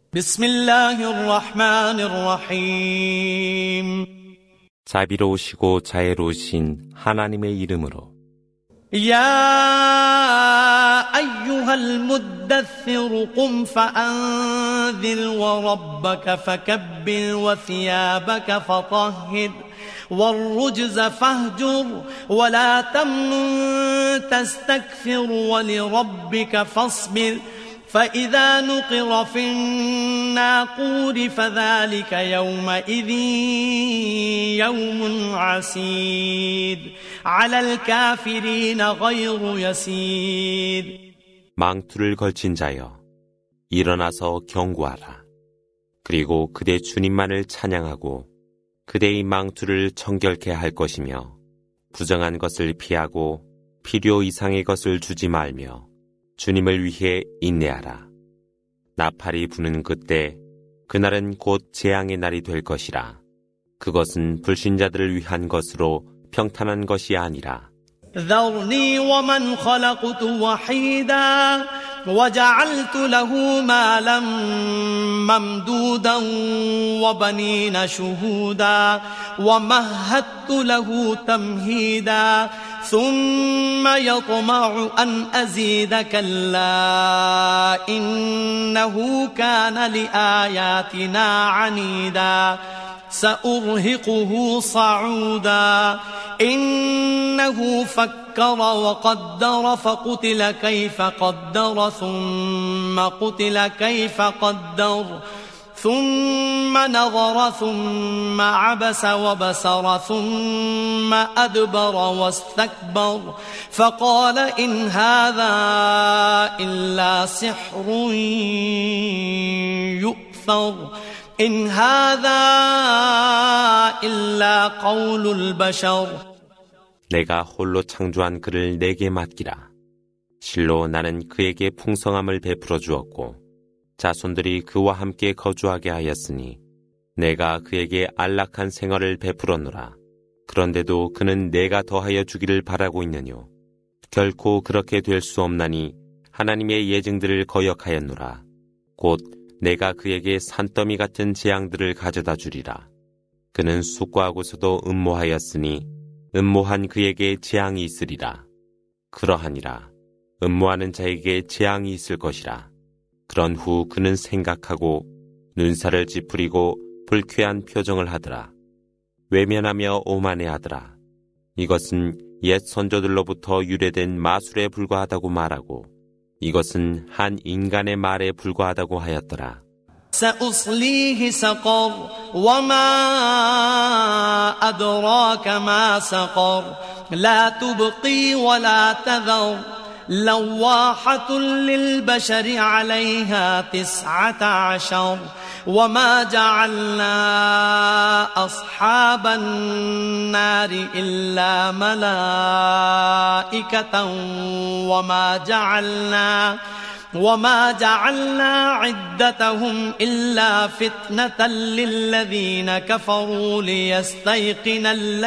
بسم الله الرحمن الرحيم 자비로우시고 자애로우신 하나님의 이름으로 يا أيها المدثر قم فأنذر وربك فكبر وثيابك فطهر والرجز فاهجر ولا تمنن تستكثر ولربك فاصبر فإذا نقر في الناقور فذلك يومئذ يوم عسير على الكافرين غير يسير 망투를 걸친 자여 일어나서 경고하라. 그리고 그대 주님만을 찬양하고 그대의 망투를 청결케 할 것이며 부정한 것을 피하고 필요 이상의 것을 주지 말며 주님을 위해 인내하라. 나팔이 부는 그때 그날은 곧 재앙의 날이 될 것이라. 그것은 불신자들을 위한 것으로 평탄한 것이 아니라. ذرني ومن خلقت وحيدا وجعلت له مالا ممدودا وبنين شهودا ومهدت له تمهيدا ثم يطمع أن أزيد كلا إنه كان لآياتنا عنيدا سأرهقه صعودا إنه فكر وقدر فقتل كيف قدر ثم قتل كيف قدر ثم نظر ثم عبس وبسر ثم أدبر واستكبر فقال إن هذا إلا سحر يؤثر إن هذا إلا قول البشر 내가 홀로 창조한 그를 내게 맡기라. 실로 나는 그에게 풍성함을 베풀어 주었고 자손들이 그와 함께 거주하게 하였으니 내가 그에게 안락한 생활을 베풀었노라. 그런데도 그는 내가 더하여 주기를 바라고 있느뇨. 결코 그렇게 될 수 없나니 하나님의 예증들을 거역하였노라. 곧 내가 그에게 산더미 같은 재앙들을 가져다 주리라. 그는 숙고하고서도 음모하였으니 음모한 그에게 재앙이 있으리라. 그러하니라. 음모하는 자에게 재앙이 있을 것이라. 그런 후 그는 생각하고 눈살을 찌푸리고 불쾌한 표정을 하더라. 외면하며 오만해하더라. 이것은 옛 선조들로부터 유래된 마술에 불과하다고 말하고 이것은 한 인간의 말에 불과하다고 하였더라. سأصليه سقر وما أدراك ما سقر لا تبقي ولا تذر لواحة للبشر عليها 19 وما جعلنا أصحاب النار إلا ملائكة وما جعلنا عدتهم إلا فتنة للذين كفروا ليستيقن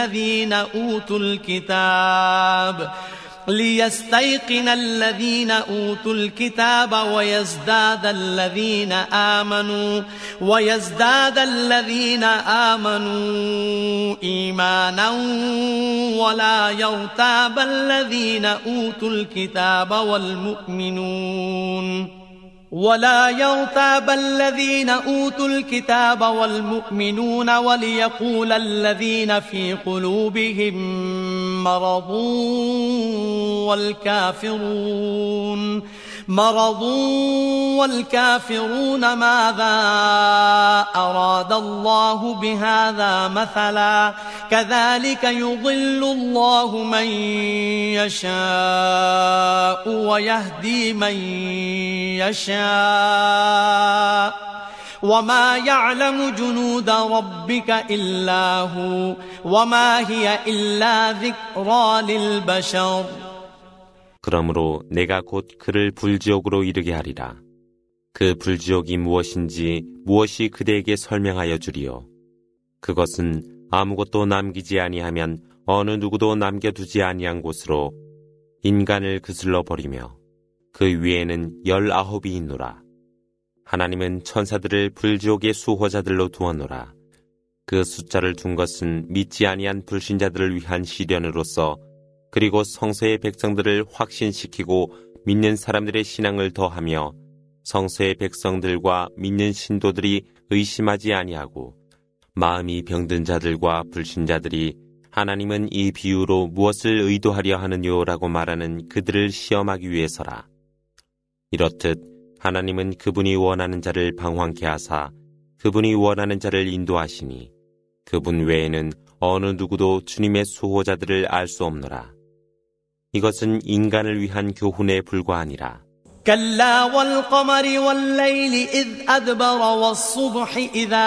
الذين أوتوا الكتاب ويزداد الذين آمنوا إيمانا ولا يرتاب الذين أوتوا الكتاب والمؤمنون وليقول الذين في قلوبهم مرض والكافرون ماذا أراد الله بهذا مثلا كذلك يضل الله من يشاء ويهدي من يشاء وما يعلم جنود ربك إلا هو وما هي إلا ذكرى للبشر 그러므로 내가 곧 그를 불지옥으로 이르게 하리라. 그 불지옥이 무엇인지 무엇이 그대에게 설명하여 주리요. 그것은 아무것도 남기지 아니하면 어느 누구도 남겨두지 아니한 곳으로 인간을 그슬러 버리며 그 위에는 19이 있노라. 하나님은 천사들을 불지옥의 수호자들로 두었노라. 그 숫자를 둔 것은 믿지 아니한 불신자들을 위한 시련으로서 그리고 성서의 백성들을 확신시키고 믿는 사람들의 신앙을 더하며 성서의 백성들과 믿는 신도들이 의심하지 아니하고 마음이 병든 자들과 불신자들이 하나님은 이 비유로 무엇을 의도하려 하느냐라고 말하는 그들을 시험하기 위해서라. 이렇듯 하나님은 그분이 원하는 자를 방황케 하사 그분이 원하는 자를 인도하시니 그분 외에는 어느 누구도 주님의 수호자들을 알 수 없노라. 이것은 인간을 위한 교훈에 불과하니라. كلا والقمر والليل إذ أدبر والصبح إذا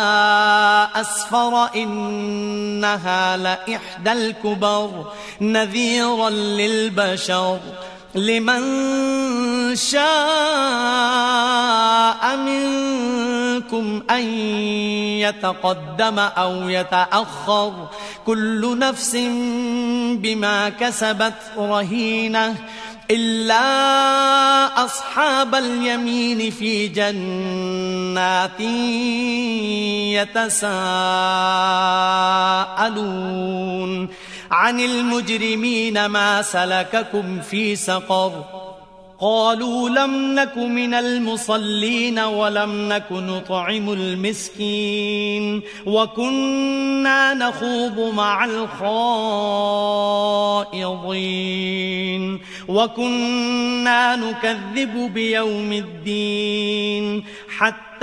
أسفر إنها لإحدى الكبر نذيرا للبشر لمن شاء منكم أن يتقدم أو يتأخر كل نفس بما كسبت رهينة إلا أصحاب اليمين في جنات يتساءلون عن المجرمين ما سلككم في سقر قالوا لم نك من المصلين ولم نك نطعم المسكين وكنا نخوض مع الخائضين وكنا نكذب بيوم الدين حتى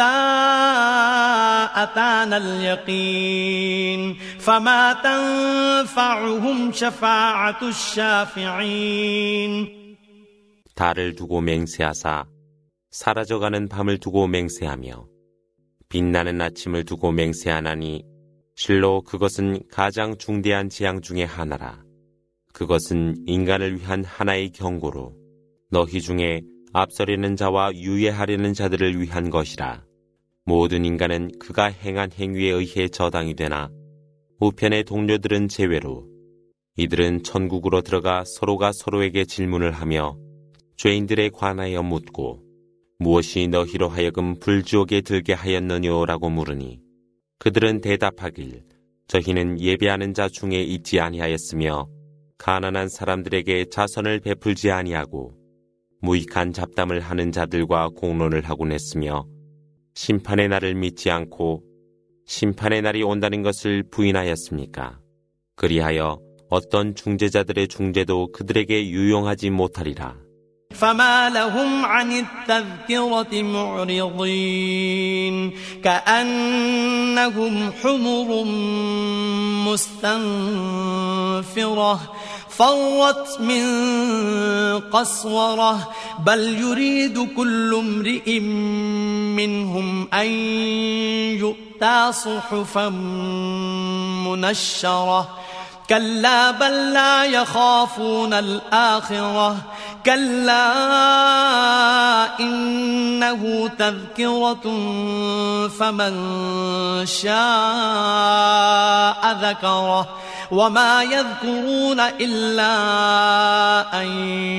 أتانا اليقين فما تنفعهم شفاعة الشافعين 달을 두고 맹세하사 사라져가는 밤을 두고 맹세하며 빛나는 아침을 두고 맹세하나니 실로 그것은 가장 중대한 재앙 중의 하나라. 그것은 인간을 위한 하나의 경고로 너희 중에 앞서려는 자와 유예하려는 자들을 위한 것이라. 모든 인간은 그가 행한 행위에 의해 저당이 되나 우편의 동료들은 제외로 이들은 천국으로 들어가 서로가 서로에게 질문을 하며 죄인들에 관하여 묻고 무엇이 너희로 하여금 불지옥에 들게 하였느냐라고 물으니 그들은 대답하길 저희는 예배하는 자 중에 있지 아니하였으며 가난한 사람들에게 자선을 베풀지 아니하고 무익한 잡담을 하는 자들과 공론을 하곤 했으며 심판의 날을 믿지 않고 심판의 날이 온다는 것을 부인하였습니까? 그리하여 어떤 중재자들의 중재도 그들에게 유용하지 못하리라. فما لهم عن التذكرة معرضين كأنهم حمر مستنفرة فرت من قسورة بل يريد كل امرئ منهم أن يؤتى صحفا منشرة كلا بل لا يخافون الآخرة كلا إنه تذكرة فمن شاء ذكره وما يذكرون إلا أن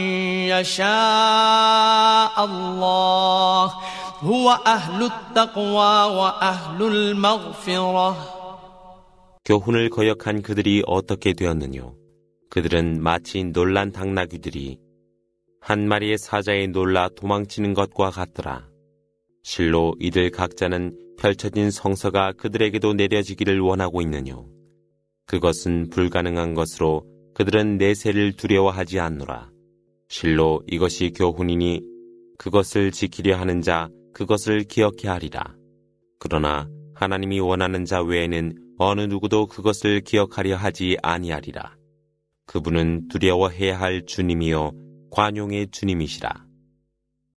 يشاء الله هو أهل التقوى وأهل المغفرة 교훈을 거역한 그들이 어떻게 되었느뇨? 그들은 마치 놀란 당나귀들이 한 마리의 사자에 놀라 도망치는 것과 같더라. 실로 이들 각자는 펼쳐진 성서가 그들에게도 내려지기를 원하고 있느뇨. 그것은 불가능한 것으로 그들은 내세를 두려워하지 않노라. 실로 이것이 교훈이니 그것을 지키려 하는 자 그것을 기억해 하리라. 그러나 하나님이 원하는 자 외에는 어느 누구도 그것을 기억하려 하지 아니하리라. 그분은 두려워해야 할 주님이요 관용의 주님이시라.